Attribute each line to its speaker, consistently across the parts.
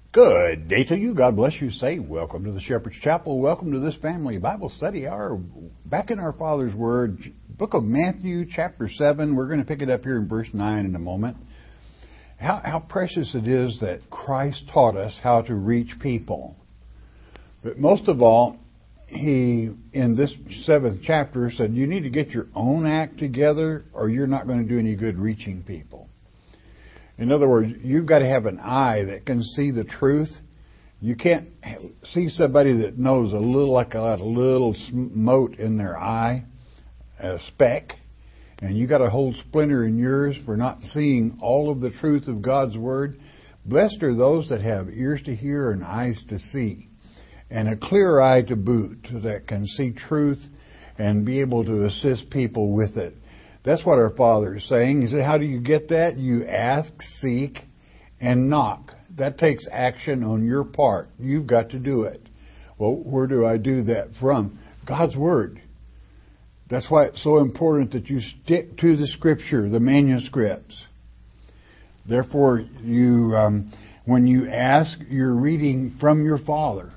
Speaker 1: Good day to you. God bless you. Say, welcome to the Shepherd's Chapel. Welcome to this family Bible study hour. Back in our Father's Word, book of Matthew, chapter 7. We're going to pick it up here in verse 9 in a moment. How precious it is that Christ taught us how to reach people. But most of all, He, in this 7th chapter, said you need to get your own act together or you're not going to do any good reaching people. In other words, you've got to have an eye that can see the truth. You can't see somebody that knows a little mote in their eye, a speck, and you got a whole splinter in yours for not seeing all of the truth of God's Word. Blessed are those that have ears to hear and eyes to see, and a clear eye to boot that can see truth and be able to assist people with it. That's what our Father is saying. He said, how do you get that? You ask, seek, and knock. That takes action on your part. You've got to do it. Well, where do I do that from? God's Word. That's why it's so important that you stick to the Scripture, the manuscripts. Therefore, when you ask, you're reading from your Father.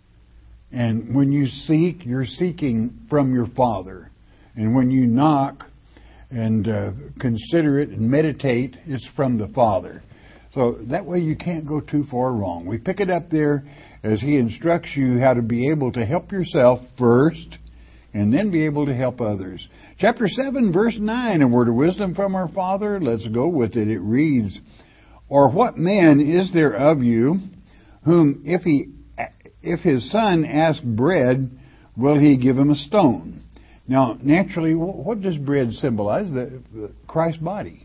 Speaker 1: And when you seek, you're seeking from your Father. And when you knock and consider it and meditate, it's from the Father. So that way you can't go too far wrong. We pick it up there as He instructs you how to be able to help yourself first and then be able to help others. Chapter 7, verse 9, a word of wisdom from our Father. Let's go with it. It reads, or what man is there of you whom if his son ask bread, will he give him a stone? Now, naturally, what does bread symbolize? The Christ's body.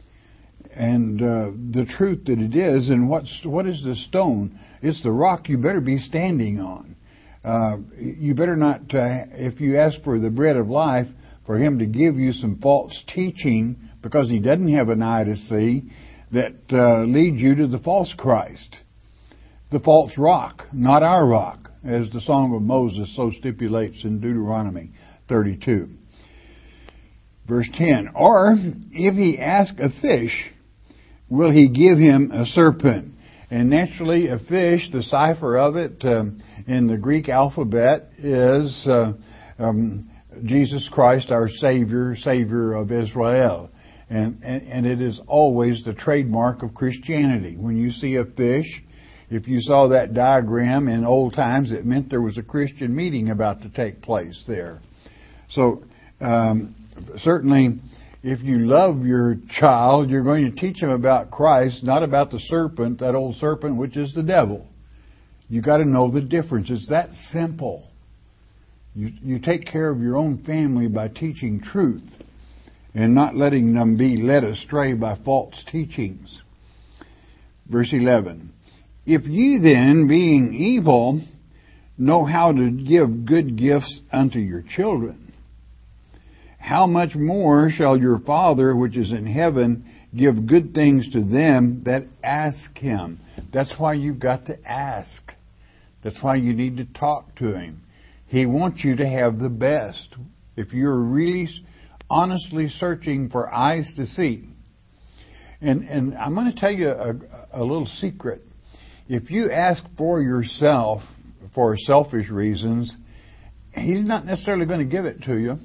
Speaker 1: And the truth that it is, and what is the stone? It's the rock you better be standing on. You better not, if you ask for the bread of life, for Him to give you some false teaching, because He doesn't have an eye to see, that leads you to the false Christ. The false rock, not our rock, as the Song of Moses so stipulates in Deuteronomy 32. Verse 10, or if he ask a fish, will he give him a serpent? And naturally, a fish, the cipher of it in the Greek alphabet is Jesus Christ, our Savior of Israel. And it is always the trademark of Christianity. When you see a fish, if you saw that diagram in old times, it meant there was a Christian meeting about to take place there. So, certainly, if you love your child, you're going to teach him about Christ, not about the serpent, that old serpent, which is the devil. You got to know the difference. It's that simple. You take care of your own family by teaching truth and not letting them be led astray by false teachings. Verse 11. If ye then, being evil, know how to give good gifts unto your children, how much more shall your Father which is in heaven give good things to them that ask Him? That's why you've got to ask. That's why you need to talk to Him. He wants you to have the best. If you're really honestly searching for eyes to see. And I'm going to tell you a little secret. If you ask for yourself for selfish reasons, He's not necessarily going to give it to you.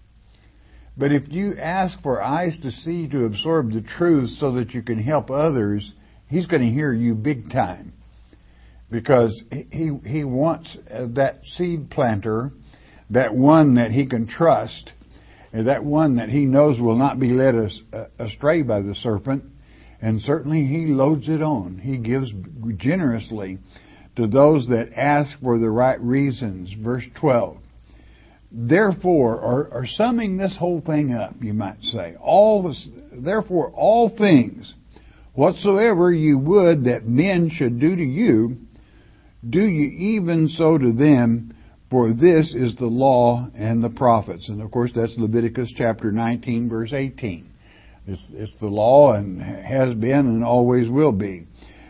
Speaker 1: But if you ask for eyes to see, to absorb the truth so that you can help others, He's going to hear you big time. Because He wants that seed planter, that one that He can trust, and that one that He knows will not be led astray by the serpent. And certainly He loads it on. He gives generously to those that ask for the right reasons. Verse 12. Therefore, or summing this whole thing up, you might say, therefore all things, whatsoever you would that men should do to you, do ye even so to them, for this is the law and the prophets. And of course that's Leviticus chapter 19, verse 18. It's the law and has been and always will be.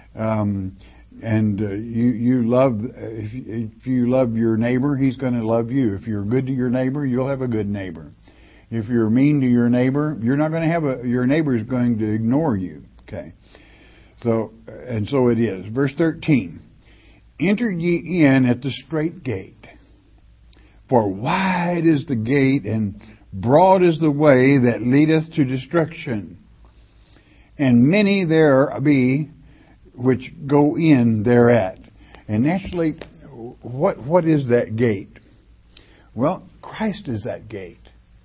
Speaker 1: You love, if you love your neighbor, he's going to love you. If you're good to your neighbor, you'll have a good neighbor. If you're mean to your neighbor, you're not going to have your neighbor is going to ignore you. Okay. So it is. Verse 13. Enter ye in at the strait gate, for wide is the gate and broad is the way that leadeth to destruction, and many there be which go in thereat. And naturally, what is that gate? Well, Christ is that gate.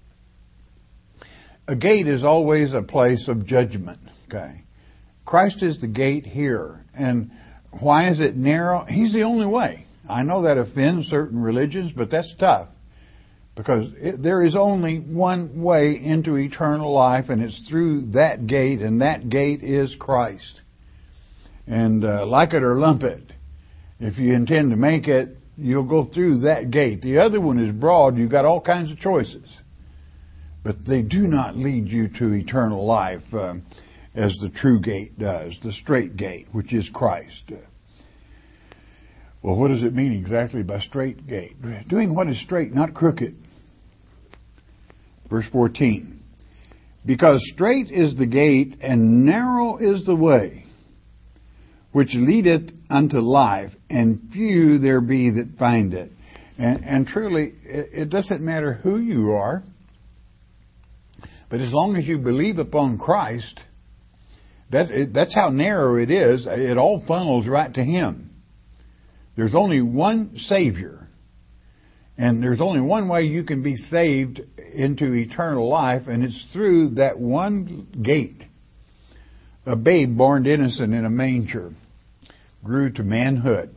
Speaker 1: A gate is always a place of judgment. Okay, Christ is the gate here. And why is it narrow? He's the only way. I know that offends certain religions, but that's tough. Because there is only one way into eternal life, and it's through that gate, and that gate is Christ. And like it or lump it, if you intend to make it, you'll go through that gate. The other one is broad. You've got all kinds of choices. But they do not lead you to eternal life as the true gate does, the straight gate, which is Christ. Well, what does it mean exactly by straight gate? Doing what is straight, not crooked. Verse 14. Because straight is the gate, and narrow is the way, which leadeth unto life, and few there be that find it. And truly, it doesn't matter who you are, but as long as you believe upon Christ, that's how narrow it is. It all funnels right to Him. There's only one Savior, and there's only one way you can be saved into eternal life, and it's through that one gate. A babe born innocent in a manger grew to manhood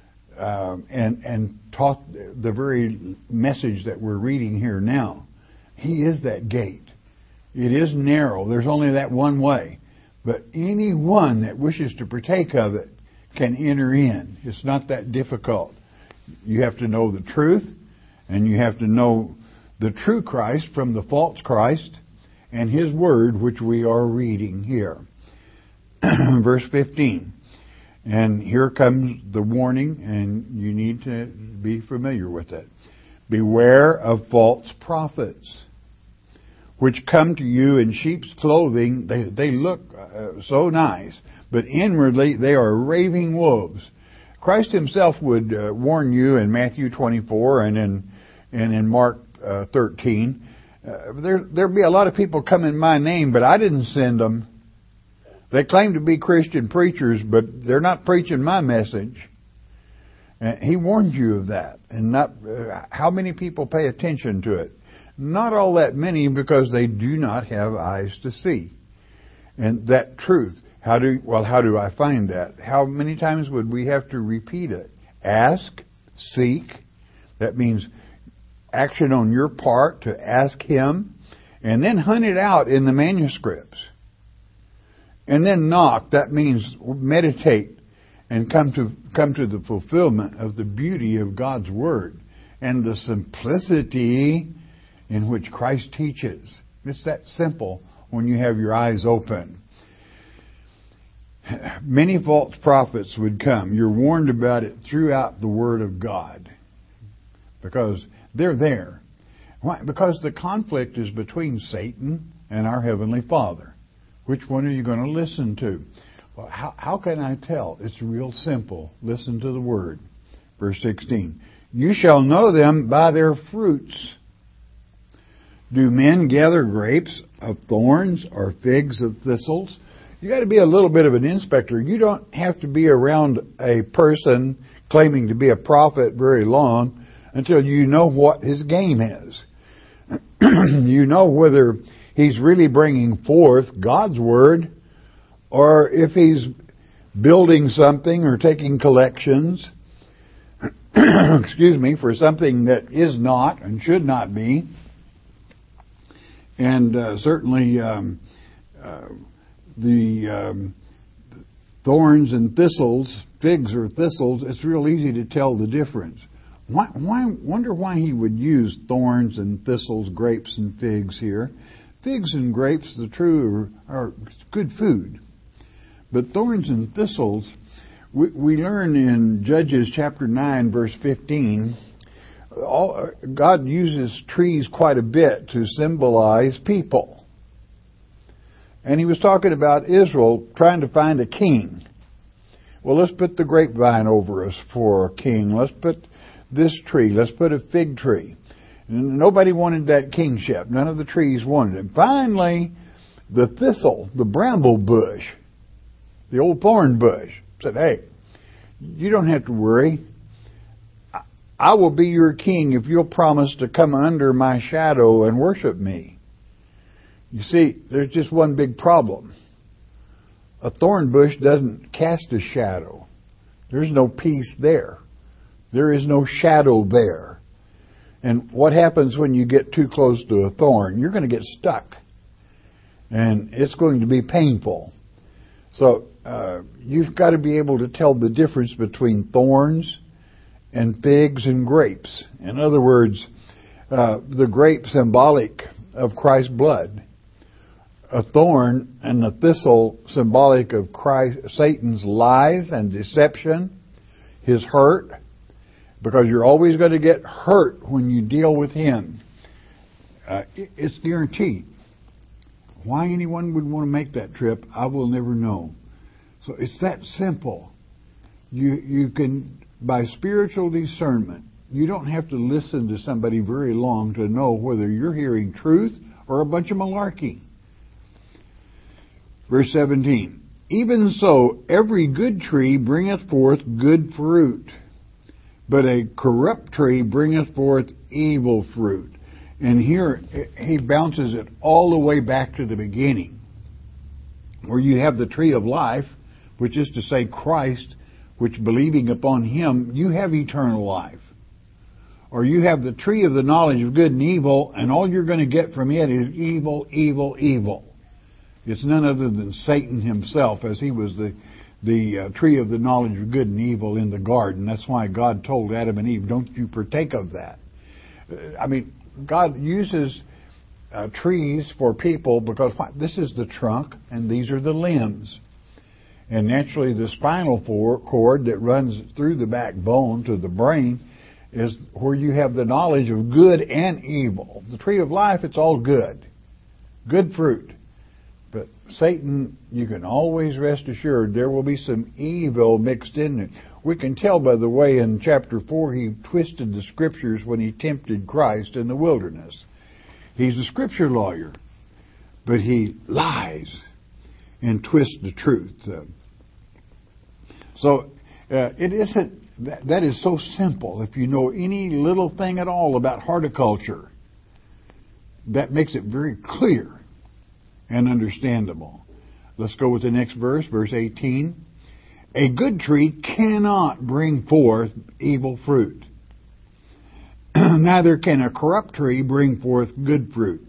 Speaker 1: and taught the very message that we're reading here now. He is that gate. It is narrow. There's only that one way. But anyone that wishes to partake of it can enter in. It's not that difficult. You have to know the truth, and you have to know the true Christ from the false Christ and His Word, which we are reading here. Verse 15. And here comes the warning, and you need to be familiar with it. Beware of false prophets, which come to you in sheep's clothing. They look so nice, but inwardly they are raving wolves. Christ Himself would warn you in Matthew 24 and in Mark 13. There'll be a lot of people come in my name, but I didn't send them. They claim to be Christian preachers, but they're not preaching my message. He warned you of that. And not how many people pay attention to it? Not all that many, because they do not have eyes to see. And that truth, how do I find that? How many times would we have to repeat it? Ask, seek. That means action on your part to ask Him, and then hunt it out in the manuscripts. And then knock. That means meditate and come to the fulfillment of the beauty of God's Word and the simplicity in which Christ teaches. It's that simple when you have your eyes open. Many false prophets would come. You're warned about it throughout the Word of God, because they're there. Why? Because the conflict is between Satan and our Heavenly Father. Which one are you going to listen to? Well, how can I tell? It's real simple. Listen to the Word. Verse 16. You shall know them by their fruits. Do men gather grapes of thorns or figs of thistles? You got to be a little bit of an inspector. You don't have to be around a person claiming to be a prophet very long until you know what his game is. You know whether he's really bringing forth God's Word, or if he's building something or taking collections, for something that is not and should not be. And certainly the thorns and thistles, figs or thistles, it's real easy to tell the difference. Wonder why he would use thorns and thistles, grapes and figs here. Figs and grapes, the true, are good food. But thorns and thistles, we learn in Judges chapter 9, verse 15, God uses trees quite a bit to symbolize people. And he was talking about Israel trying to find a king. Well, let's put the grapevine over us for a king. Let's put this tree. Let's put a fig tree. And nobody wanted that kingship. None of the trees wanted it. Finally, the thistle, the bramble bush, the old thorn bush, said, hey, you don't have to worry. I will be your king if you'll promise to come under my shadow and worship me. You see, there's just one big problem. A thorn bush doesn't cast a shadow. There's no peace there. There is no shadow there. And what happens when you get too close to a thorn? You're going to get stuck. And it's going to be painful. So you've got to be able to tell the difference between thorns and figs and grapes. In other words, the grape symbolic of Christ's blood. A thorn and a thistle symbolic of Satan's lies and deception, his hurt, because you're always going to get hurt when you deal with him. It's guaranteed. Why anyone would want to make that trip, I will never know. So it's that simple. You can, by spiritual discernment, you don't have to listen to somebody very long to know whether you're hearing truth or a bunch of malarkey. Verse 17, even so, every good tree bringeth forth good fruit, but a corrupt tree bringeth forth evil fruit. And here he bounces it all the way back to the beginning, where you have the tree of life, which is to say Christ, which believing upon him, you have eternal life. Or you have the tree of the knowledge of good and evil, and all you're going to get from it is evil, evil, evil. It's none other than Satan himself, as he was the tree of the knowledge of good and evil in the garden. That's why God told Adam and Eve, don't you partake of that. God uses trees for people because this is the trunk and these are the limbs. And naturally the spinal cord that runs through the backbone to the brain is where you have the knowledge of good and evil. The tree of life, it's all good. Good fruit. But Satan, you can always rest assured there will be some evil mixed in it. We can tell by the way in chapter 4 he twisted the scriptures when he tempted Christ in the wilderness. He's a scripture lawyer, but he lies and twists the truth. It isn't, that is so simple. If you know any little thing at all about horticulture, that makes it very clear and understandable. Let's go with the next verse, verse 18. A good tree cannot bring forth evil fruit. Neither can a corrupt tree bring forth good fruit.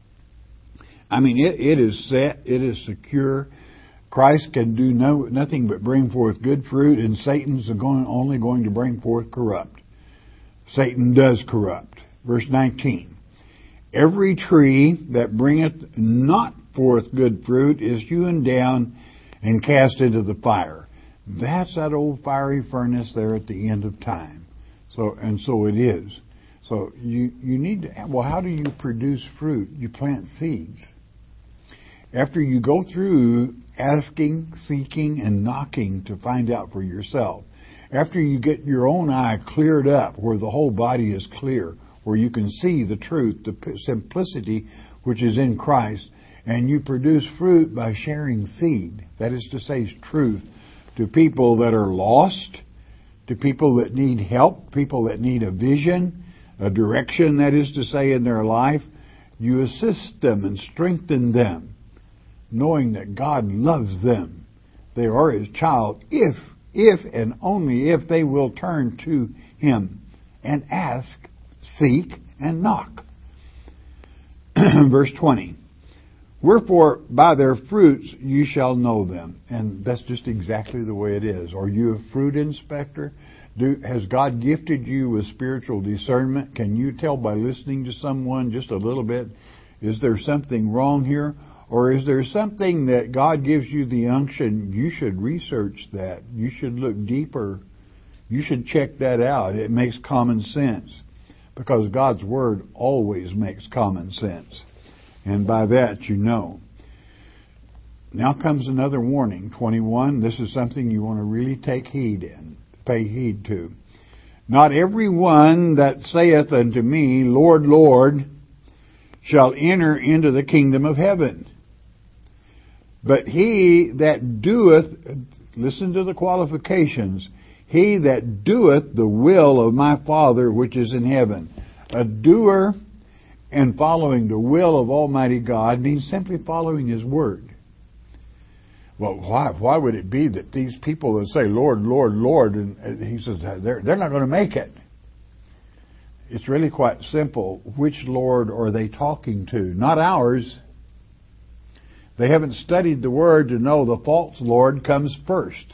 Speaker 1: It is set, it is secure. Christ can do nothing but bring forth good fruit, and Satan's only going to bring forth corrupt. Satan does corrupt. Verse 19. Every tree that bringeth not forth good fruit is hewn down and cast into the fire. That's that old fiery furnace there at the end of time. So it is. So you need to, how do you produce fruit? You plant seeds. After you go through asking, seeking, and knocking to find out for yourself, after you get your own eye cleared up where the whole body is clear, where you can see the truth, the simplicity which is in Christ, and you produce fruit by sharing seed, that is to say truth, to people that are lost, to people that need help, people that need a vision, a direction, that is to say, in their life. You assist them and strengthen them, knowing that God loves them. They are His child if and only if they will turn to Him and ask, seek, and knock. Verse 20. Wherefore, by their fruits you shall know them. And that's just exactly the way it is. Are you a fruit inspector? Has God gifted you with spiritual discernment? Can you tell by listening to someone just a little bit, is there something wrong here? Or is there something that God gives you the unction? You should research that. You should look deeper. You should check that out. It makes common sense. Because God's Word always makes common sense. And by that you know. Now comes another warning, 21. This is something you want to really pay heed to. Not every one that saith unto me, Lord, Lord, shall enter into the kingdom of heaven, but he that doeth, listen to the qualifications, he that doeth the will of my Father which is in heaven. A doer and following the will of Almighty God means simply following His Word. Well, why would it be that these people that say, Lord, Lord, Lord, and He says they're not going to make it? It's really quite simple. Which Lord are they talking to? Not ours. They haven't studied the Word to know the false Lord comes first.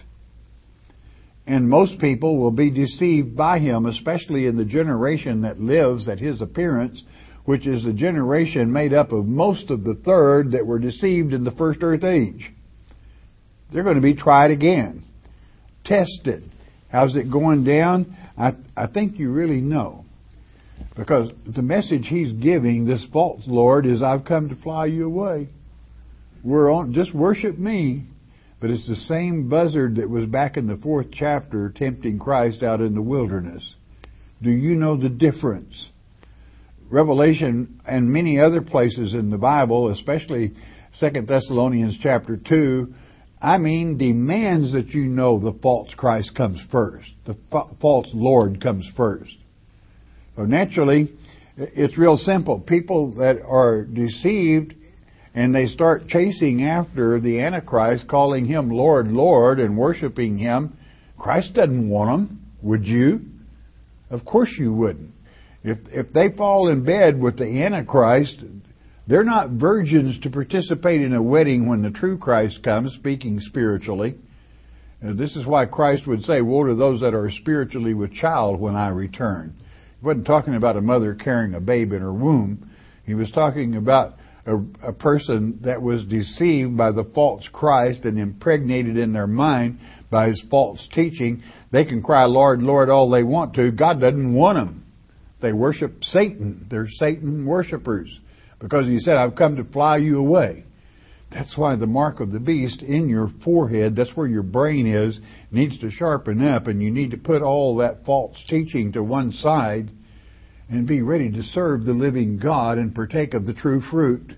Speaker 1: And most people will be deceived by him, especially in the generation that lives at his appearance, which is the generation made up of most of the third that were deceived in the first earth age. They're going to be tried again, tested. How's it going down? I think you really know. Because the message he's giving, this false Lord, is I've come to fly you away. Just worship me. But it's the same buzzard that was back in the 4th chapter tempting Christ out in the wilderness. Do you know the difference? Revelation and many other places in the Bible, especially 2 Thessalonians chapter 2, demands that you know the false Christ comes first. The false Lord comes first. So naturally, it's real simple. People that are deceived and they start chasing after the Antichrist, calling him Lord, Lord, and worshiping him, Christ doesn't want them. Would you? Of course you wouldn't. If they fall in bed with the Antichrist, they're not virgins to participate in a wedding when the true Christ comes, speaking spiritually. And this is why Christ would say, woe to those that are spiritually with child when I return. He wasn't talking about a mother carrying a babe in her womb. He was talking about a person that was deceived by the false Christ and impregnated in their mind by his false teaching. They can cry, Lord, Lord, all they want to. God doesn't want them. They worship Satan. They're Satan worshipers because he said, I've come to fly you away. That's why the mark of the beast in your forehead, that's where your brain is, needs to sharpen up, and you need to put all that false teaching to one side and be ready to serve the living God and partake of the true fruit.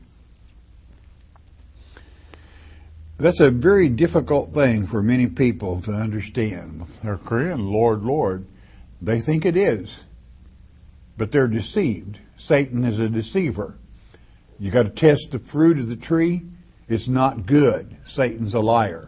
Speaker 1: That's a very difficult thing for many people to understand. They're crying, Lord, Lord. They think it is, but they're deceived. Satan is a deceiver. You got to test the fruit of the tree. It's not good. Satan's a liar.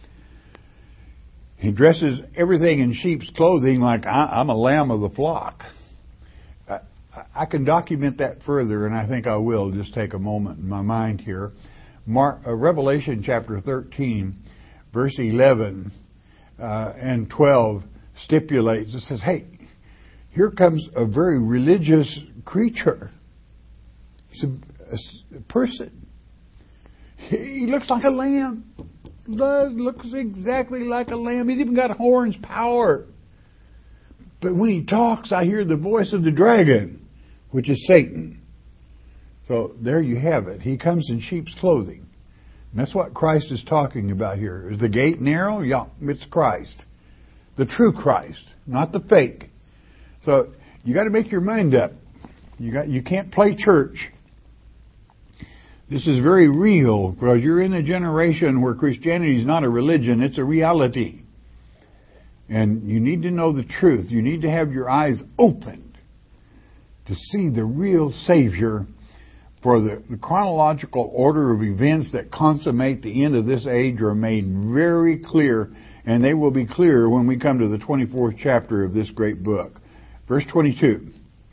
Speaker 1: He dresses everything in sheep's clothing like I'm a lamb of the flock. I can document that further, and I think I will just take a moment in my mind here. Revelation chapter 13, verse 11 and 12 stipulates, it says, hey, here comes a very religious creature. He's a person. He looks like a lamb. Looks exactly like a lamb. He's even got horns, power. But when he talks, I hear the voice of the dragon, which is Satan. So there you have it. He comes in sheep's clothing. And that's what Christ is talking about here. Is the gate narrow? Yeah, it's Christ. The true Christ, not the fake. So you got to make your mind up. You can't play church. This is very real because you're in a generation where Christianity is not a religion, it's a reality. And you need to know the truth. You need to have your eyes opened to see the real Savior, for the chronological order of events that consummate the end of this age are made very clear, and they will be clear when we come to the 24th chapter of this great book. Verse 22.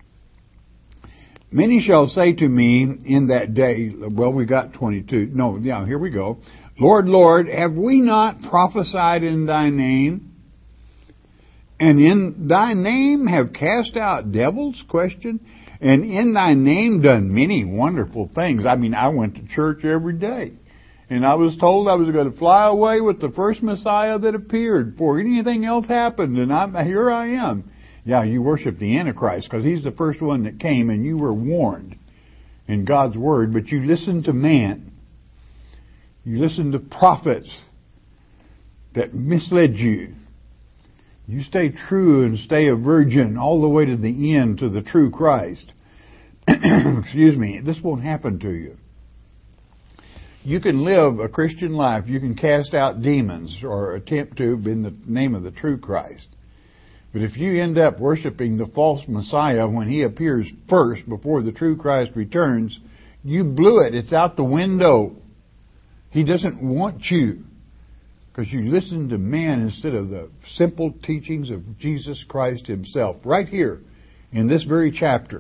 Speaker 1: Many shall say to me in that day, well, we got 22. No, yeah, here we go. Lord, Lord, have we not prophesied in thy name? And in thy name have cast out devils? Question. And in thy name done many wonderful things. I went to church every day. And I was told I was going to fly away with the first Messiah that appeared before anything else happened. And here I am. Yeah, you worship the Antichrist because he's the first one that came, and you were warned in God's Word, but you listened to man. You listened to prophets that misled you. You stay true and stay a virgin all the way to the end, to the true Christ. Excuse me. This won't happen to you. You can live a Christian life. You can cast out demons or attempt to in the name of the true Christ. But if you end up worshiping the false Messiah when He appears first before the true Christ returns, you blew it. It's out the window. He doesn't want you because you listened to man instead of the simple teachings of Jesus Christ Himself. Right here in this very chapter.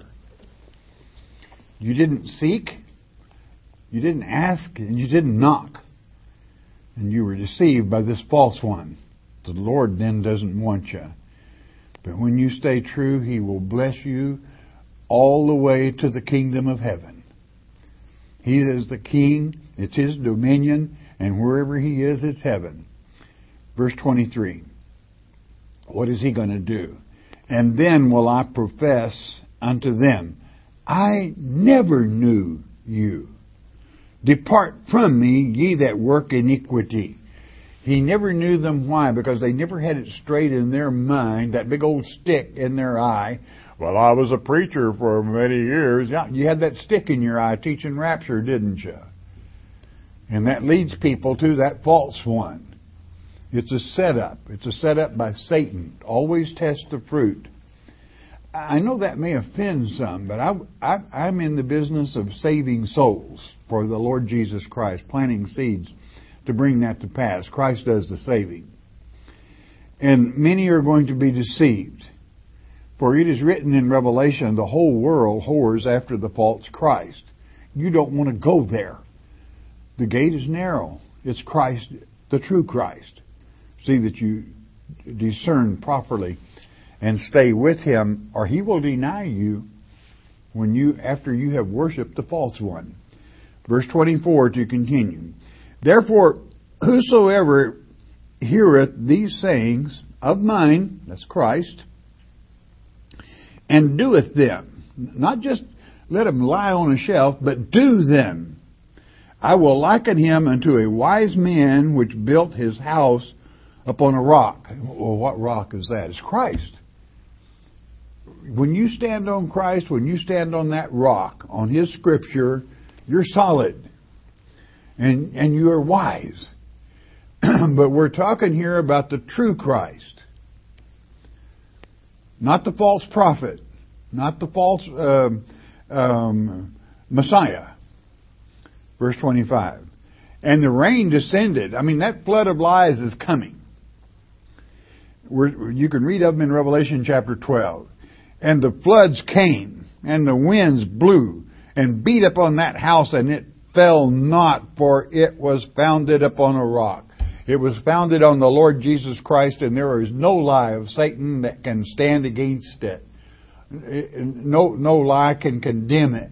Speaker 1: You didn't seek, you didn't ask, and you didn't knock. And you were deceived by this false one. The Lord then doesn't want you. But when you stay true, He will bless you all the way to the kingdom of heaven. He is the King. It's His dominion. And wherever He is, it's heaven. Verse 23. What is He going to do? And then will I profess unto them, I never knew you. Depart from me, ye that work iniquity. He never knew them. Why? Because they never had it straight in their mind, that big old stick in their eye. Well, I was a preacher for many years. Yeah, you had that stick in your eye teaching rapture, didn't you? And that leads people to that false one. It's a setup. It's a setup by Satan. Always test the fruit. I know that may offend some, but I'm in the business of saving souls for the Lord Jesus Christ, planting seeds to bring that to pass. Christ does the saving. And many are going to be deceived. For it is written in Revelation, the whole world whores after the false Christ. You don't want to go there. The gate is narrow. It's Christ, the true Christ. See that you discern properly and stay with Him, or He will deny you after you have worshipped the false one. Verse 24 to continue. Therefore, whosoever heareth these sayings of mine, that's Christ, and doeth them, not just let them lie on a shelf, but do them, I will liken him unto a wise man which built his house upon a rock. Well, what rock is that? It's Christ. When you stand on Christ, when you stand on that rock, on His Scripture, you're solid. And you are wise. But we're talking here about the true Christ. Not the false prophet. Not the false Messiah. Verse 25. And the rain descended. I mean, that flood of lies is coming. You can read of them in Revelation chapter 12. And the floods came, and the winds blew, and beat upon that house, and it fell not, for it was founded upon a rock. It was founded on the Lord Jesus Christ, and there is no lie of Satan that can stand against it. No lie can condemn it.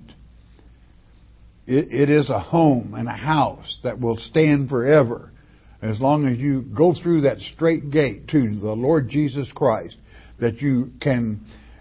Speaker 1: It is a home and a house that will stand forever, as long as you go through that straight gate to the Lord Jesus Christ, that you can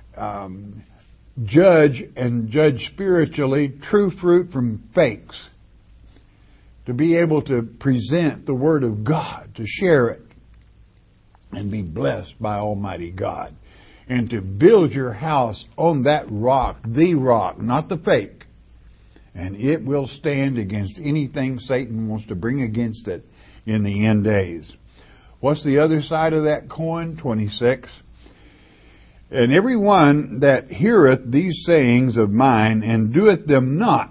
Speaker 1: judge spiritually true fruit from fakes, to be able to present the Word of God, to share it, and be blessed by Almighty God, and to build your house on that rock, the rock, not the fake, and it will stand against anything Satan wants to bring against it in the end days. What's the other side of that coin? 26. And every one that heareth these sayings of mine, and doeth them not,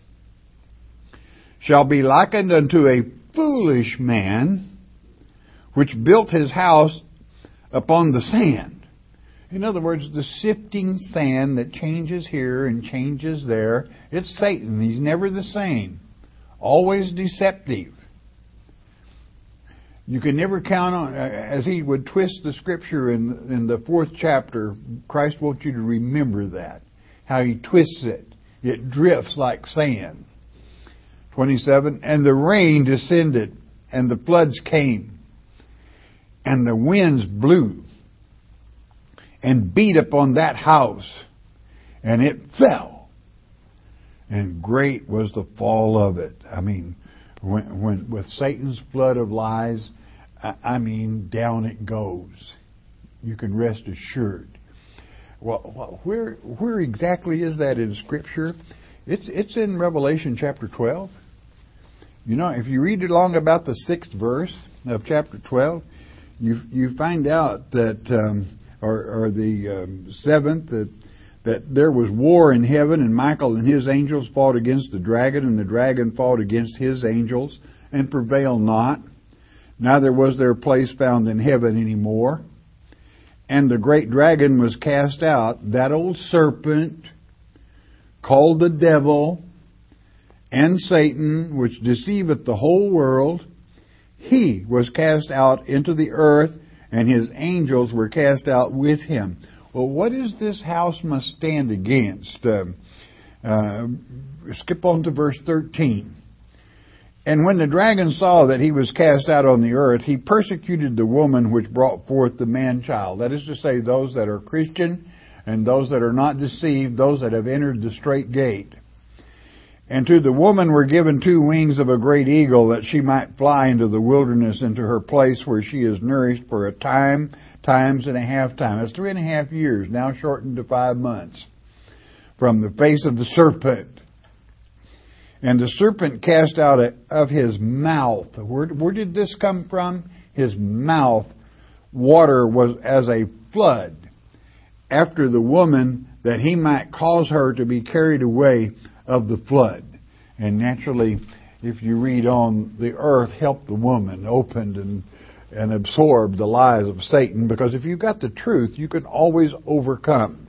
Speaker 1: shall be likened unto a foolish man, which built his house upon the sand. In other words, the sifting sand that changes here and changes there. It's Satan. He's never the same. Always deceptive. You can never count on, as he would twist the Scripture in the 4th chapter, Christ wants you to remember that. How He twists it. It drifts like sand. 27, and the rain descended, and the floods came, and the winds blew, and beat upon that house, and it fell. And great was the fall of it. I mean, when with Satan's flood of lies, I mean, down it goes. You can rest assured. Well, where exactly is that in Scripture? It's in Revelation chapter 12. You know, if you read along about the 6th verse of chapter 12, you find out that, or the 7th, that there was war in heaven, and Michael and his angels fought against the dragon, and the dragon fought against his angels, and prevailed not. Neither was their place found in heaven any more. And the great dragon was cast out, that old serpent, called the devil, and Satan, which deceiveth the whole world. He was cast out into the earth, and his angels were cast out with him. Well, what is this house must stand against? Skip on to verse 13. And when the dragon saw that he was cast out on the earth, he persecuted the woman which brought forth the man-child. That is to say, those that are Christian and those that are not deceived, those that have entered the straight gate. And to the woman were given 2 wings of a great eagle, that she might fly into the wilderness, into her place where she is nourished for a time, times and a half time. That's 3.5 years, now shortened to 5 months, from the face of the serpent. And the serpent cast out of his mouth. Where did this come from? His mouth. Water was as a flood after the woman, that he might cause her to be carried away of the flood. And naturally, if you read on, the earth helped the woman, opened and absorbed the lies of Satan, because if you've got the truth, you can always overcome.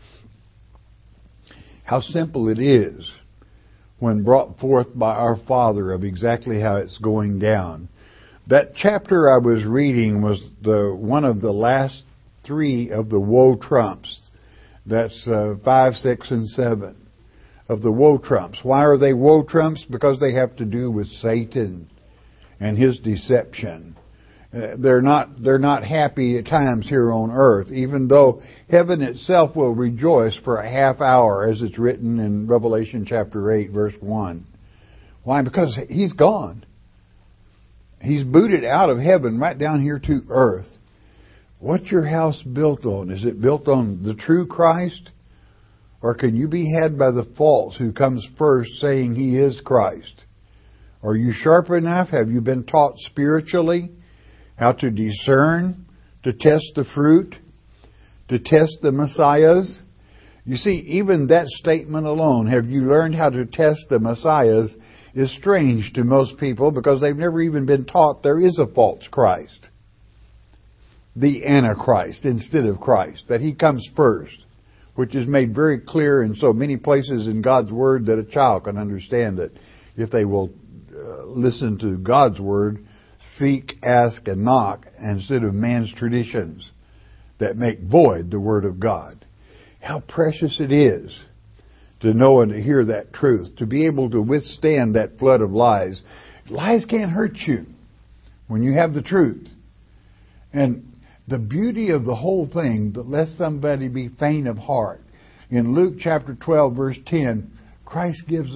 Speaker 1: How simple it is when brought forth by our Father of exactly how it's going down. That chapter I was reading was one of the last 3 of the woe trumps. That's 5, 6, and 7 of the woe trumps. Why are they woe trumps? Because they have to do with Satan and his deception. They're not happy at times here on earth, even though heaven itself will rejoice for a half hour, as it's written in Revelation chapter 8, verse 1. Why? Because he's gone. He's booted out of heaven right down here to earth. What's your house built on? Is it built on the true Christ? Or can you be had by the false who comes first saying he is Christ? Are you sharp enough? Have you been taught spiritually how to discern, to test the fruit, to test the messiahs? You see, even that statement alone, have you learned how to test the messiahs, is strange to most people, because they've never even been taught there is a false Christ. The Antichrist instead of Christ, that he comes first, which is made very clear in so many places in God's Word that a child can understand it if they will listen to God's Word, seek, ask, and knock, instead of man's traditions that make void the Word of God. How precious it is to know and to hear that truth, to be able to withstand that flood of lies. Lies can't hurt you when you have the truth. And the beauty of the whole thing, that lest somebody be faint of heart. In Luke chapter 12, verse 10, Christ gives,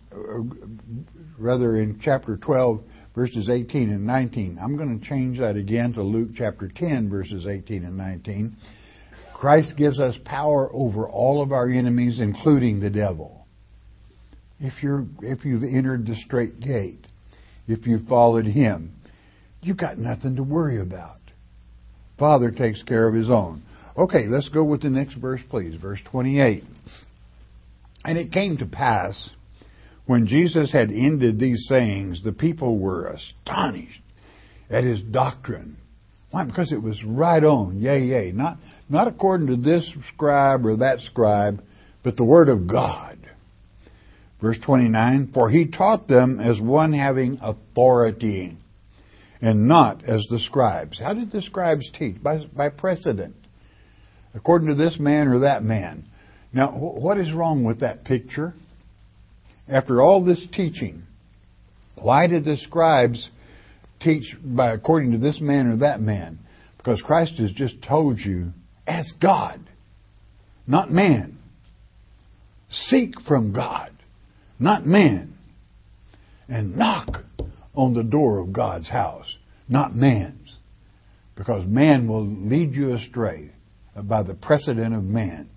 Speaker 1: in chapter 12, verses 18 and 19. I'm going to change that again to Luke chapter 10, verses 18 and 19. Christ gives us power over all of our enemies, including the devil. If you've entered the straight gate, if you've followed him, you've got nothing to worry about. Father takes care of his own. Okay, let's go with the next verse, please. Verse 28. And it came to pass, when Jesus had ended these sayings, the people were astonished at his doctrine. Why? Because it was right on, yea, yea. Not according to this scribe or that scribe, but the Word of God. Verse 29, for he taught them as one having authority, and not as the scribes. How did the scribes teach? By precedent. According to this man or that man. Now, what is wrong with that picture? After all this teaching, why did the scribes teach according to this man or that man? Because Christ has just told you, ask God, not man. Seek from God, not man. And knock, on the door of God's house, not man's. Because man will lead you astray by the precedent of man.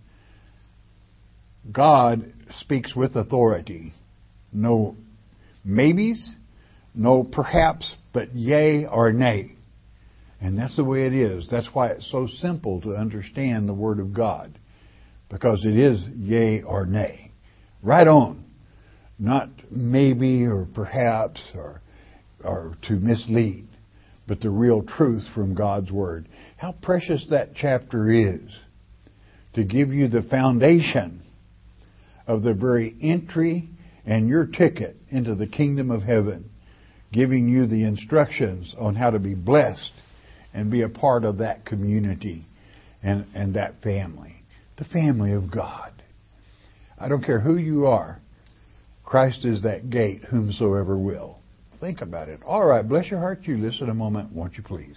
Speaker 1: God speaks with authority. No maybes, no perhaps, but yea or nay. And that's the way it is. That's why it's so simple to understand the Word of God. Because it is yea or nay. Right on. Not maybe or perhaps or to mislead. But the real truth from God's Word. How precious that chapter is to give you the foundation of the very entry and your ticket into the kingdom of heaven, giving you the instructions on how to be blessed and be a part of that community and that family, the family of God. I don't care who you are, Christ is that gate, whomsoever will. Think about it. All right, bless your heart. You listen a moment, won't you please?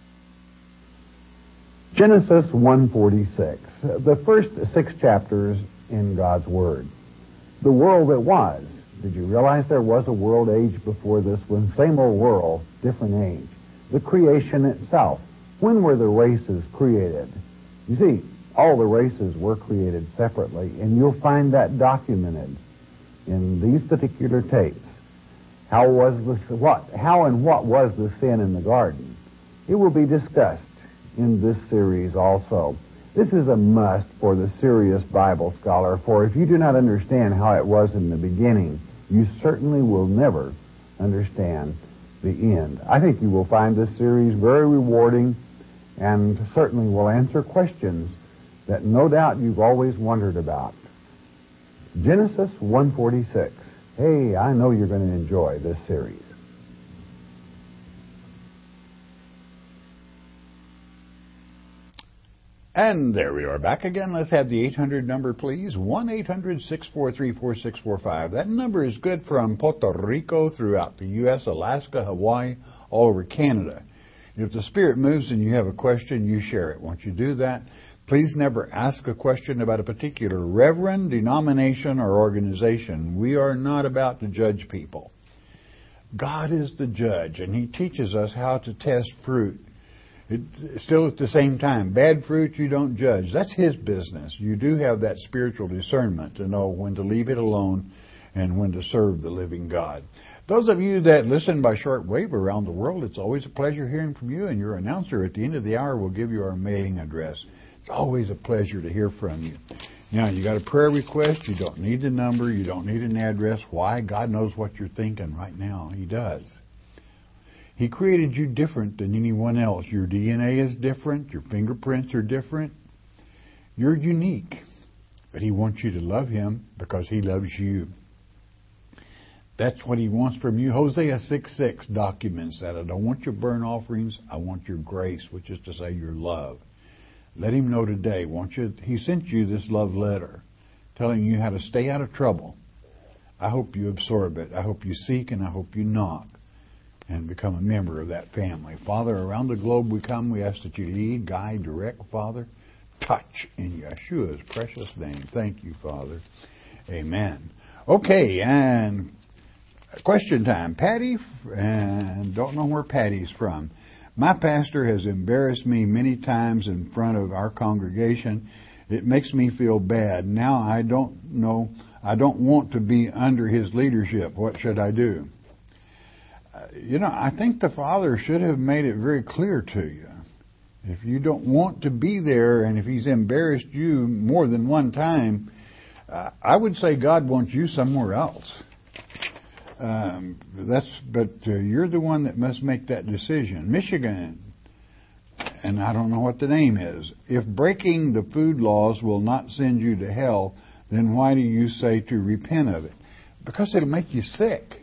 Speaker 2: Genesis 1:46, the first 6 chapters in God's Word. The world that was. Did you realize there was a world age before this one? Same old world, different age. The creation itself. When were the races created? You see, all the races were created separately, and you'll find that documented in these particular tapes. How and what was the sin in the garden? It will be discussed in this series also. This is a must for the serious Bible scholar, for if you do not understand how it was in the beginning, you certainly will never understand the end. I think you will find this series very rewarding and certainly will answer questions that no doubt you've always wondered about. Genesis 1:46. Hey, I know you're going to enjoy this series.
Speaker 1: And there we are back again. Let's have the 800 number, please. 1-800-643-4645. That number is good from Puerto Rico throughout the U.S., Alaska, Hawaii, all over Canada. If the Spirit moves and you have a question, you share it. Once you do that, please never ask a question about a particular reverend, denomination, or organization. We are not about to judge people. God is the judge, and He teaches us how to test fruit. Still at the same time, bad fruit you don't judge. That's His business. You do have that spiritual discernment to know when to leave it alone and when to serve the living God. Those of you that listen by shortwave around the world, it's always a pleasure hearing from you, and your announcer at the end of the hour will give you our mailing address. It's always a pleasure to hear from you. Now, you got a prayer request, you don't need the number, you don't need an address. Why? God knows what you're thinking right now. He does. He created you different than anyone else. Your DNA is different. Your fingerprints are different. You're unique. But He wants you to love Him because He loves you. That's what He wants from you. Hosea 6:6 documents that. I don't want your burnt offerings. I want your grace, which is to say your love. Let Him know today. He sent you this love letter telling you how to stay out of trouble. I hope you absorb it. I hope you seek and I hope you knock and become a member of that family. Father, around the globe we come. We ask that you lead, guide, direct, Father. Touch in Yeshua's precious name. Thank you, Father. Amen. Okay, and question time. Patty, and don't know where Patty's from. My pastor has embarrassed me many times in front of our congregation. It makes me feel bad. Now I don't want to be under his leadership. What should I do? I think the Father should have made it very clear to you. If you don't want to be there, and if he's embarrassed you more than one time, I would say God wants you somewhere else. But you're the one that must make that decision. Michigan, and I don't know what the name is. If breaking the food laws will not send you to hell, then why do you say to repent of it? Because it'll make you sick.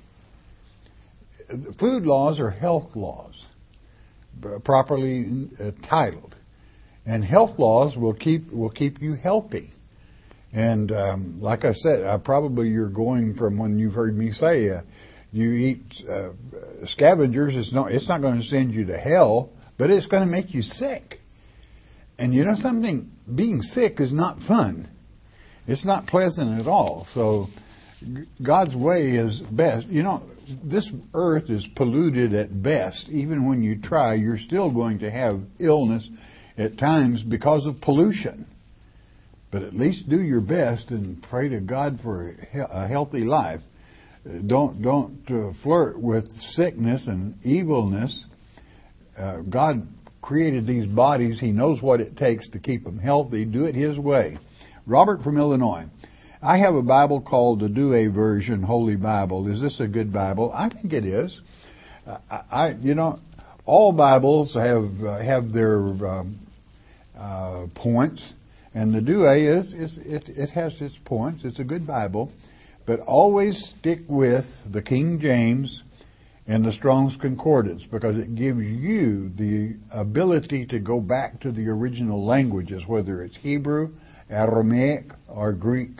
Speaker 1: Food laws are health laws, properly titled, and health laws will keep you healthy. And like I said, probably you're going from when you've heard me say you eat scavengers. It's not going to send you to hell, but it's going to make you sick. And you know something? Being sick is not fun. It's not pleasant at all. So God's way is best. You know, this earth is polluted at best. Even when you try, you're still going to have illness at times because of pollution. But at least do your best and pray to God for a healthy life. Don't flirt with sickness and evilness. God created these bodies. He knows what it takes to keep them healthy. Do it His way. Robert from Illinois. I have a Bible called the Douay Version Holy Bible. Is this a good Bible? I think it is. All Bibles have their points, and the Douay it has its points. It's a good Bible, but always stick with the King James and the Strong's Concordance, because it gives you the ability to go back to the original languages, whether it's Hebrew, Aramaic, or Greek.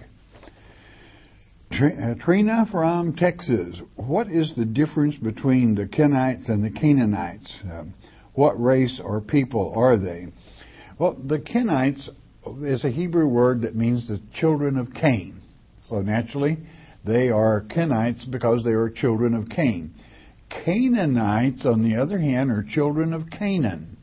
Speaker 1: Trina from Texas. What is the difference between the Kenites and the Canaanites? What race or people are they? Well, the Kenites is a Hebrew word that means the children of Cain. So naturally, they are Kenites because they are children of Cain. Canaanites, on the other hand, are children of Canaan.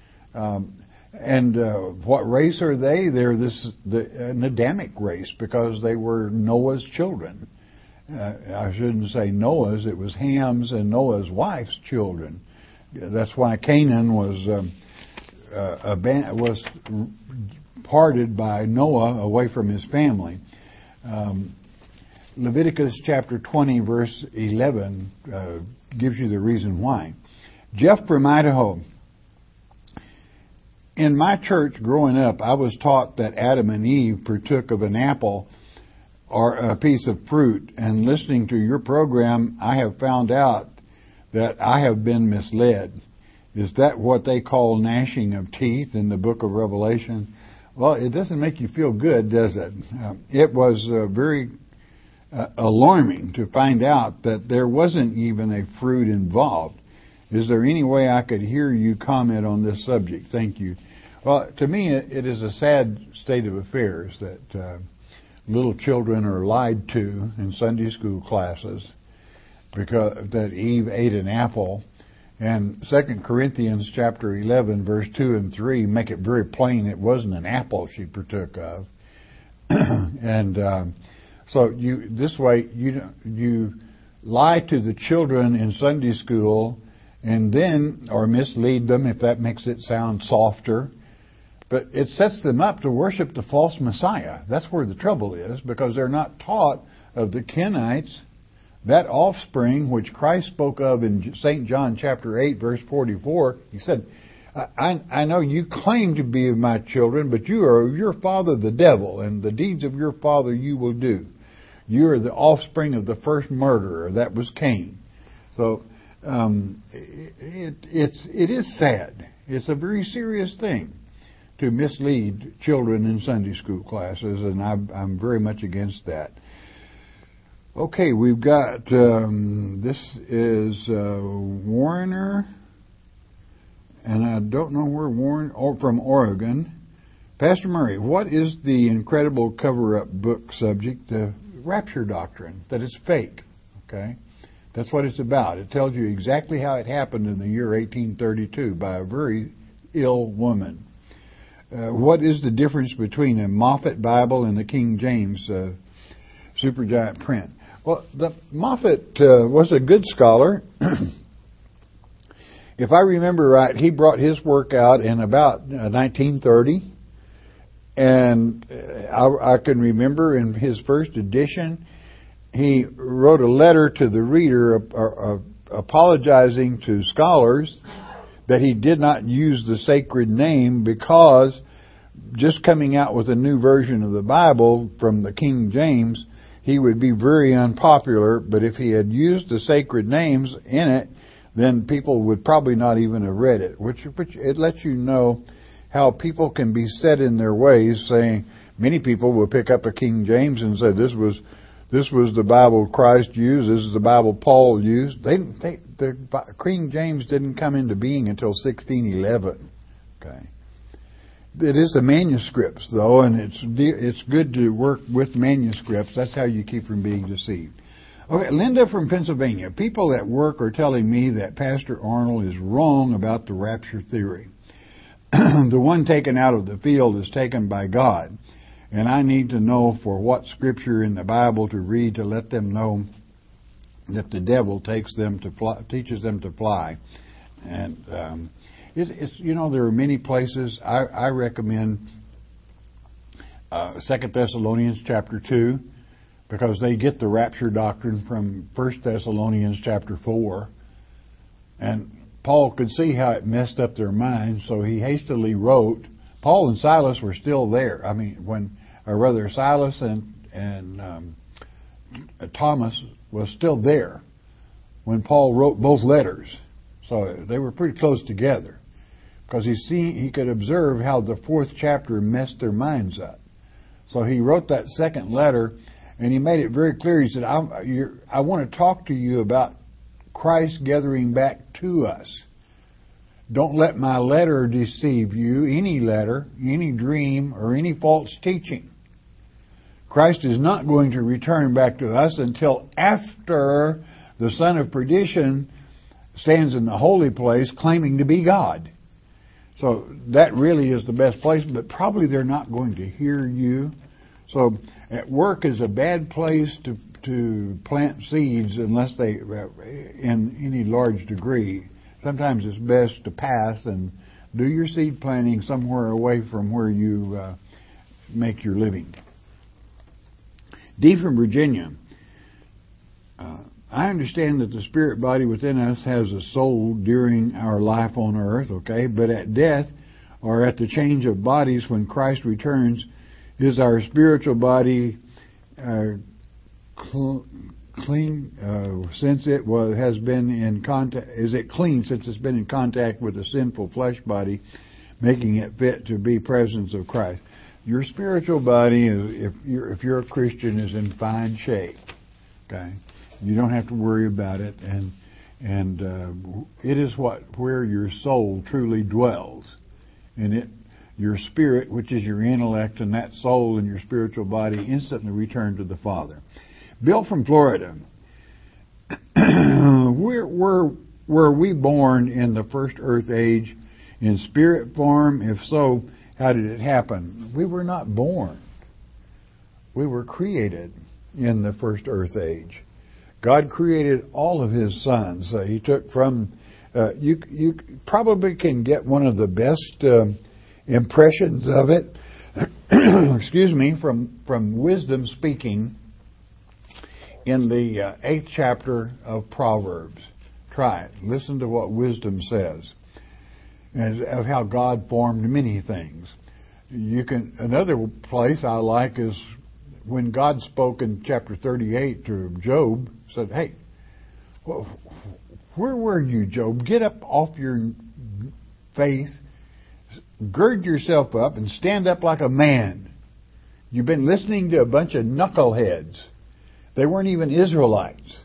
Speaker 1: What race are they? They're an Adamic race because they were Noah's children. I shouldn't say Noah's. It was Ham's and Noah's wife's children. That's why Canaan was parted by Noah away from his family. Leviticus chapter 20, verse 11 gives you the reason why. Jeff from Idaho. In my church growing up, I was taught that Adam and Eve partook of an apple or a piece of fruit. And listening to your program, I have found out that I have been misled. Is that what they call gnashing of teeth in the book of Revelation? Well, it doesn't make you feel good, does it? It was very alarming to find out that there wasn't even a fruit involved. Is there any way I could hear you comment on this subject? Thank you. Well, to me, it is a sad state of affairs that little children are lied to in Sunday school classes because that Eve ate an apple. And 2 Corinthians chapter 11, verse 2 and 3 make it very plain it wasn't an apple she partook of. So this way you lie to the children in Sunday school and then, or mislead them if that makes it sound softer. But it sets them up to worship the false Messiah. That's where the trouble is, because they're not taught of the Kenites, that offspring which Christ spoke of in St. John chapter 8, verse 44. He said, I know you claim to be my children, but you are your father the devil, and the deeds of your father you will do. You are the offspring of the first murderer. That was Cain. So it is sad. It's a very serious thing to mislead children in Sunday school classes, and I'm very much against that. Okay, we've got, this is Warner, and I don't know where Warren, or from Oregon. Pastor Murray, what is the incredible cover-up book subject, the rapture doctrine, that is fake? Okay, that's what it's about. It tells you exactly how it happened in the year 1832 by a very ill woman. What is the difference between a Moffat Bible and the King James Supergiant print? Well, the Moffat was a good scholar. If I remember right, he brought his work out in about 1930. And I can remember in his first edition, he wrote a letter to the reader apologizing to scholars that he did not use the sacred name because just coming out with a new version of the Bible from the King James, he would be very unpopular. But if he had used the sacred names in it, then people would probably not even have read it, which it lets you know how people can be set in their ways, saying many people will pick up a King James and say this was the Bible Christ used, this is the Bible Paul used. The King James didn't come into being until 1611. Okay. It is the manuscripts, though, and it's good to work with manuscripts. That's how you keep from being deceived. Okay, Linda from Pennsylvania. People at work are telling me that Pastor Arnold is wrong about the rapture theory. The one taken out of the field is taken by God, and I need to know for what scripture in the Bible to read to let them know that the devil teaches them to fly. And it's there are many places. I recommend 2 Thessalonians chapter 2, because they get the rapture doctrine from 1 Thessalonians chapter 4. And Paul could see how it messed up their minds, so he hastily wrote. Paul and Silas were still there. Silas and Thomas was still there when Paul wrote both letters. So they were pretty close together, because he could observe how the 4th chapter messed their minds up. So he wrote that second letter, and he made it very clear. He said, I want to talk to you about Christ gathering back to us. Don't let my letter deceive you, any letter, any dream, or any false teaching. Christ is not going to return back to us until after the son of perdition stands in the holy place claiming to be God. So that really is the best place, but probably they're not going to hear you. So at work is a bad place to plant seeds unless they, in any large degree. Sometimes it's best to pass and do your seed planting somewhere away from where you make your living. Dee from Virginia. I understand that the spirit body within us has a soul during our life on earth, okay? But at death or at the change of bodies when Christ returns, is our spiritual body clean since it has been in contact? Is it clean since it's been in contact with a sinful flesh body, making it fit to be presence of Christ? Your spiritual body, if you're a Christian, is in fine shape. Okay, you don't have to worry about it, and it is where your soul truly dwells, and your spirit, which is your intellect, and that soul and your spiritual body instantly return to the Father. Bill from Florida. Were we born in the first earth age in spirit form? If so, how did it happen? We were not born. We were created in the first earth age. God created all of His sons. He took from... you probably can get one of the best impressions of it, excuse me, from Wisdom speaking in the 8th chapter of Proverbs. Try it. Listen to what Wisdom says, and of how God formed many things. Another place I like is when God spoke in chapter 38 to Job, said, "Hey, where were you, Job? Get up off your face, gird yourself up, and stand up like a man. You've been listening to a bunch of knuckleheads. They weren't even Israelites,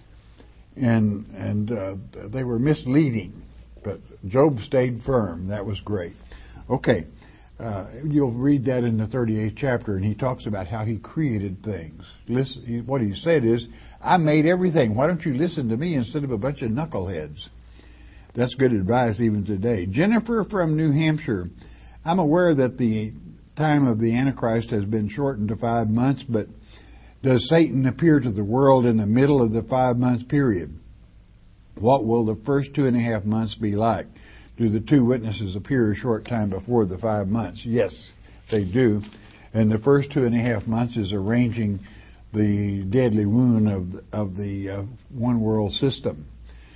Speaker 1: and they were misleading. But Job stayed firm. That was great." Okay, you'll read that in the 38th chapter, and he talks about how he created things. Listen, what he said is, "I made everything. Why don't you listen to me instead of a bunch of knuckleheads?" That's good advice even today. Jennifer from New Hampshire. I'm aware that the time of the Antichrist has been shortened to 5 months, but does Satan appear to the world in the middle of the 5 months period? What will the first 2.5 months be like? Do the two witnesses appear a short time before the 5 months? Yes, they do. And the first 2.5 months is arranging the deadly wound of the one world system.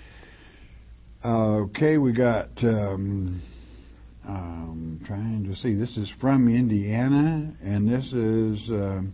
Speaker 1: Okay, we got, trying to see, this is from Indiana, and this is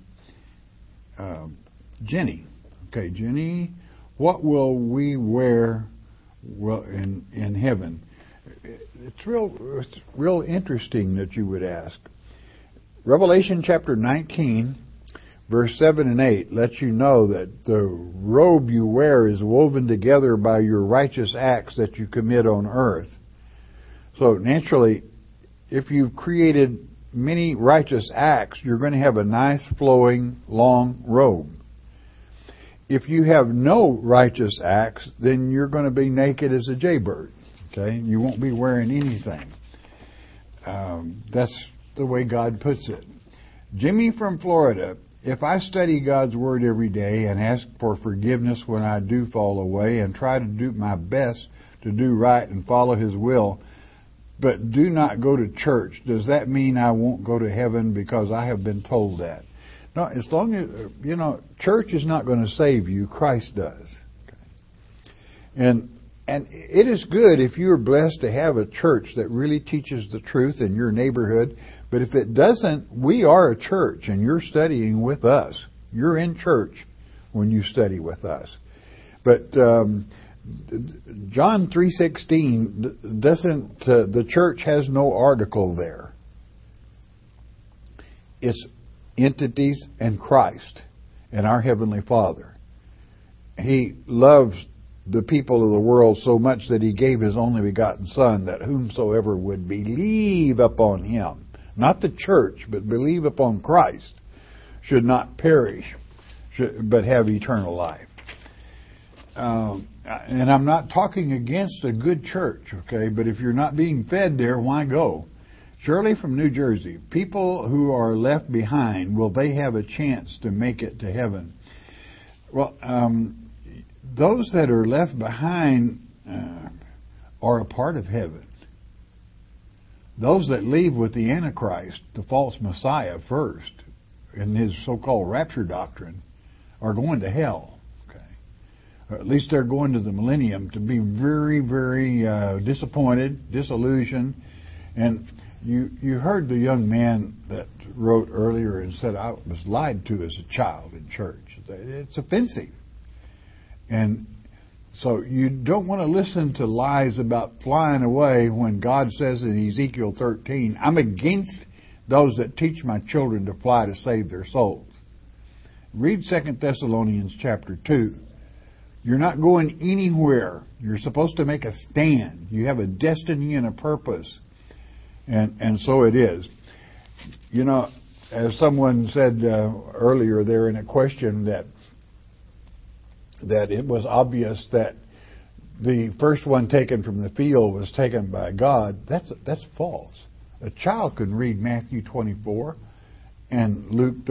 Speaker 1: Jenny. Okay, Jenny, what will we wear in heaven? It's real interesting that you would ask. Revelation chapter 19, verse 7 and 8 lets you know that the robe you wear is woven together by your righteous acts that you commit on earth. So naturally, if you've created many righteous acts, you're going to have a nice, flowing, long robe. If you have no righteous acts, then you're going to be naked as a jaybird. Okay? You won't be wearing anything. That's the way God puts it. Jimmy from Florida, if I study God's Word every day and ask for forgiveness when I do fall away and try to do my best to do right and follow His will, but do not go to church, does that mean I won't go to heaven because I have been told that? No, as long as, church is not going to save you, Christ does. Okay. And it is good if you're blessed to have a church that really teaches the truth in your neighborhood. But if it doesn't, we are a church and you're studying with us. You're in church when you study with us. But John 3:16 doesn't. The church has no article there. It's entities and Christ and our Heavenly Father. He loves the people of the world so much that He gave His only begotten Son, that whomsoever would believe upon Him, not the church, but believe upon Christ, should not perish, but have eternal life. And I'm not talking against a good church, okay? But if you're not being fed there, why go? Shirley from New Jersey, people who are left behind, will they have a chance to make it to heaven? Well, those that are left behind are a part of heaven. Those that leave with the Antichrist, the false Messiah first, in his so-called rapture doctrine, are going to hell. Okay, or at least they're going to the millennium to be very, very disappointed, disillusioned. And you heard the young man that wrote earlier and said, I was lied to as a child in church. It's offensive. And so you don't want to listen to lies about flying away when God says in Ezekiel 13, I'm against those that teach my children to fly to save their souls. Read 2 Thessalonians chapter 2. You're not going anywhere. You're supposed to make a stand. You have a destiny and a purpose. And so it is. As someone said earlier there in a question that it was obvious that the first one taken from the field was taken by God. That's false. A child can read Matthew 24 and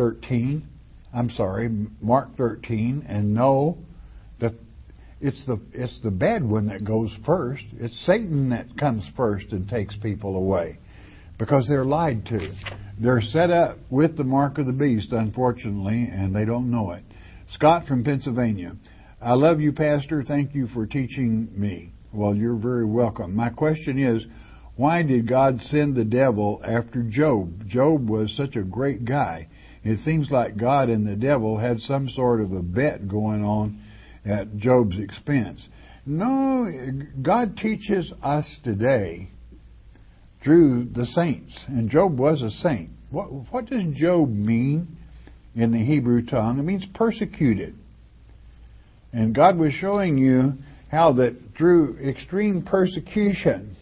Speaker 1: Mark 13 and know that it's the bad one that goes first. It's Satan that comes first and takes people away because they're lied to. They're set up with the mark of the beast, unfortunately, and they don't know it. Scott from Pennsylvania. I love you, Pastor. Thank you for teaching me. Well, you're very welcome. My question is, why did God send the devil after Job? Job was such a great guy. It seems like God and the devil had some sort of a bet going on at Job's expense. No, God teaches us today through the saints. And Job was a saint. What does Job mean in the Hebrew tongue? It means persecuted. And God was showing you how that through extreme persecution,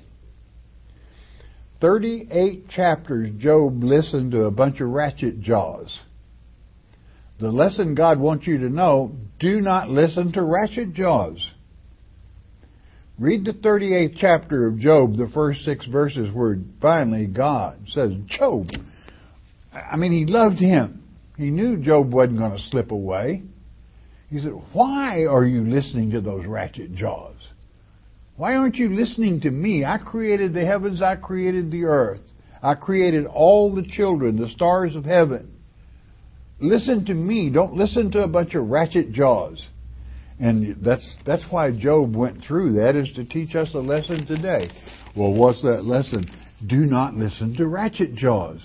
Speaker 1: 38 chapters, Job listened to a bunch of ratchet jaws. The lesson God wants you to know, do not listen to ratchet jaws. Read the 38th chapter of Job, the first 6 verses where finally God says, Job, he loved him. He knew Job wasn't going to slip away. He said, why are you listening to those ratchet jaws? Why aren't you listening to me? I created the heavens, I created the earth. I created all the children, the stars of heaven. Listen to me. Don't listen to a bunch of ratchet jaws. And that's why Job went through that, is to teach us a lesson today. Well, what's that lesson? Do not listen to ratchet jaws.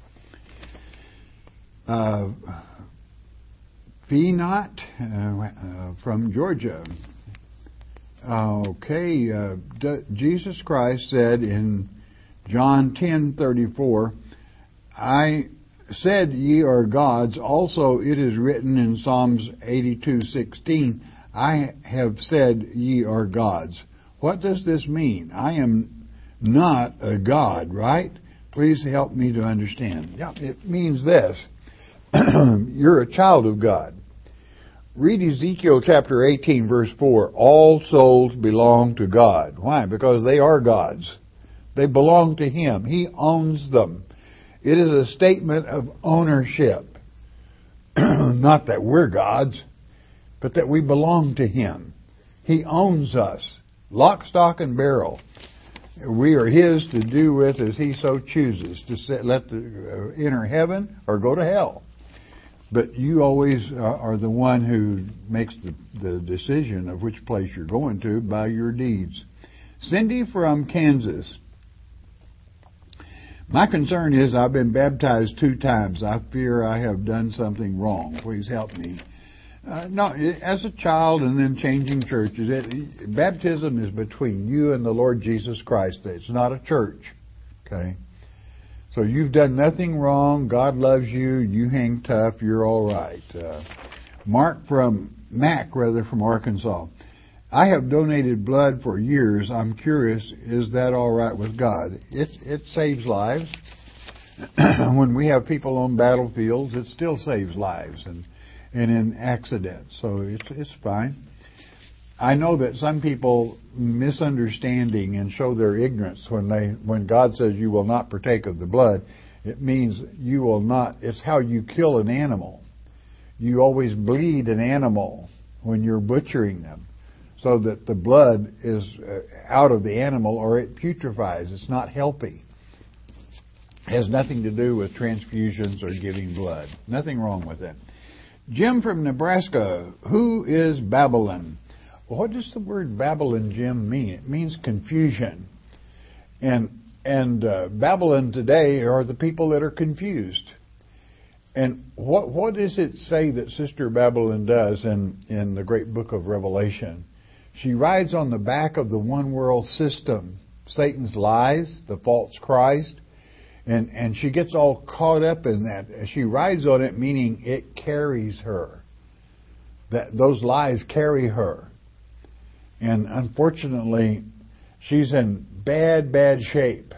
Speaker 1: Not from Georgia. Jesus Christ said in John 10:34, I said ye are gods. Also it is written in Psalms 82:16, I have said ye are gods. What does this mean? I am not a god, right? Please help me to understand. Yeah, it means this. You're a child of God. Read Ezekiel chapter 18, verse 4. All souls belong to God. Why? Because they are God's. They belong to Him. He owns them. It is a statement of ownership. Not that we're God's, but that we belong to Him. He owns us. Lock, stock, and barrel. We are His to do with as He so chooses, to enter heaven or go to hell. But you always are the one who makes the decision of which place you're going to by your deeds. Cindy from Kansas. My concern is I've been baptized 2 times. I fear I have done something wrong. Please help me. No, as a child and then changing churches, baptism is between you and the Lord Jesus Christ. It's not a church. Okay? So you've done nothing wrong. God loves you. You hang tough. You're all right. Mac from Arkansas. I have donated blood for years. I'm curious, is that all right with God? It saves lives. When we have people on battlefields, it still saves lives and in accidents. So it's fine. I know that some people misunderstanding and show their ignorance when God says you will not partake of the blood, it means you will not. It's how you kill an animal. You always bleed an animal when you're butchering them, so that the blood is out of the animal or it putrefies. It's not healthy. It has nothing to do with transfusions or giving blood. Nothing wrong with it. Jim from Nebraska, who is Babylon? Well, what does the word Babylon, Jim, mean? It means confusion. And Babylon today are the people that are confused. And what does it say that Sister Babylon does in the great book of Revelation? She rides on the back of the one world system, Satan's lies, the false Christ, and she gets all caught up in that. She rides on it, meaning it carries her. That those lies carry her. And unfortunately, she's in bad shape.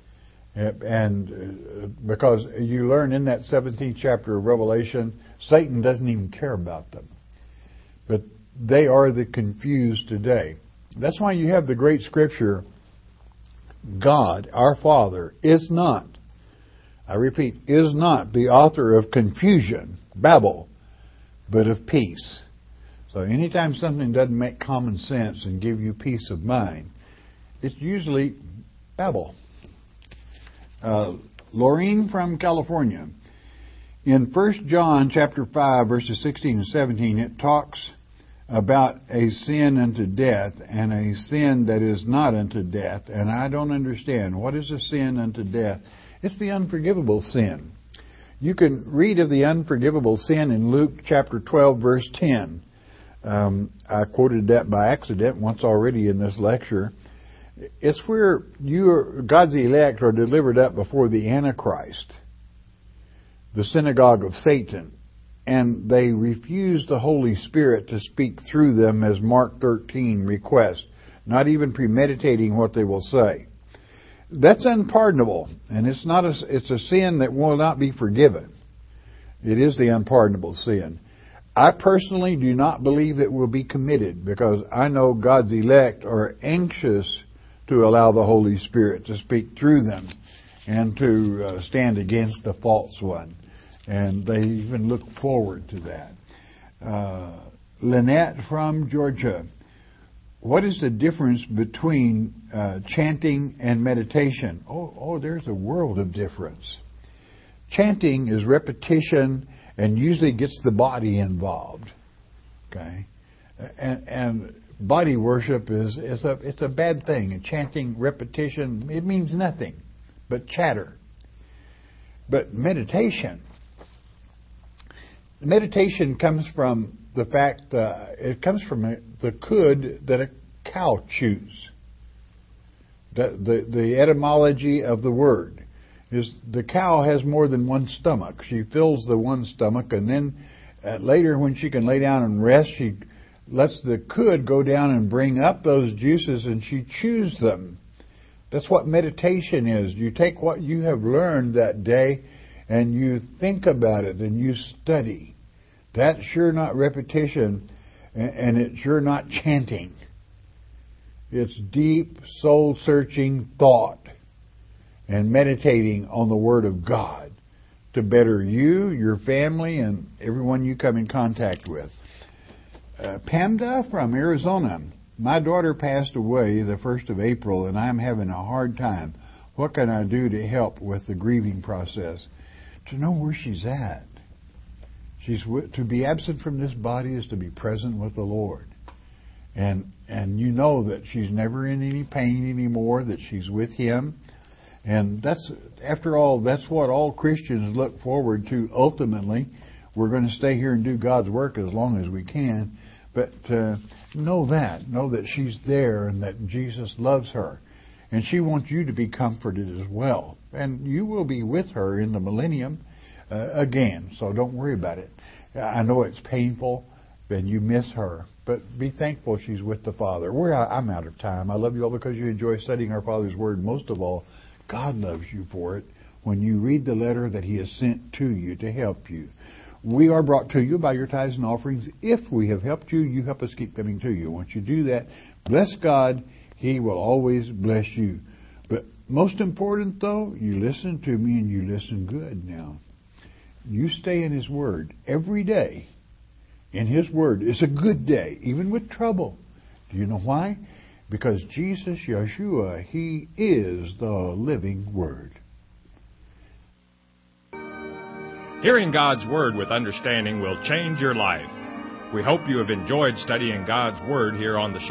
Speaker 1: And because you learn in that 17th chapter of Revelation, Satan doesn't even care about them. But they are the confused today. That's why you have the great scripture, God, our Father, is not, I repeat, is not the author of confusion, Babel, but of peace. So anytime something doesn't make common sense and give you peace of mind, it's usually Babel. Laureen from California. In 1 John chapter 5, verses 16 and 17, it talks about a sin unto death and a sin that is not unto death. And I don't understand. What is a sin unto death? It's the unforgivable sin. You can read of the unforgivable sin in Luke chapter 12, verse 10. I quoted that by accident once already in this lecture. It's where God's elect are delivered up before the Antichrist, the synagogue of Satan, and they refuse the Holy Spirit to speak through them, as Mark 13 requests, not even premeditating what they will say. That's unpardonable, and it's a sin that will not be forgiven. It is the unpardonable sin. I personally do not believe it will be committed, because I know God's elect are anxious to allow the Holy Spirit to speak through them and to stand against the false one. And they even look forward to that. Lynette from Georgia. What is the difference between chanting and meditation? Oh, there's a world of difference. Chanting is repetition and usually gets the body involved. Okay? And body worship it's a bad thing. And chanting, repetition, it means nothing but chatter. But meditation comes from the fact it comes from the cud that a cow chews. The etymology of the word is the cow has more than one stomach. She fills the one stomach, and then later when she can lay down and rest, she lets the cud go down and bring up those juices, and she chews them That's what meditation is. You take what you have learned that day and you think about it and you study. That's sure not repetition, and it's sure not chanting. It's deep, soul-searching thought and meditating on the Word of God to better you, your family, and everyone you come in contact with. Pamda from Arizona. My daughter passed away the 1st of April, and I'm having a hard time. What can I do to help with the grieving process? To know where she's at. To be absent from this body is to be present with the Lord. And you know that she's never in any pain anymore, that she's with Him. And that's, after all, that's what all Christians look forward to ultimately. We're going to stay here and do God's work as long as we can. But know that she's there and that Jesus loves her. And she wants you to be comforted as well. And you will be with her in the millennium again, so don't worry about it. I know it's painful and you miss her, but be thankful she's with the Father. I'm out of time. I love you all because you enjoy studying our Father's Word. Most of all, God loves you for it when you read the letter that He has sent to you to help you. We are brought to you by your tithes and offerings. If we have helped you, you help us keep coming to you. Once you do that, bless God. He will always bless you. But most important, though, you listen to me and you listen good now. You stay in His Word every day. In His Word is a good day, even with trouble. Do you know why? Because Jesus, Yeshua, He is the living Word.
Speaker 3: Hearing God's Word with understanding will change your life. We hope you have enjoyed studying God's Word here on the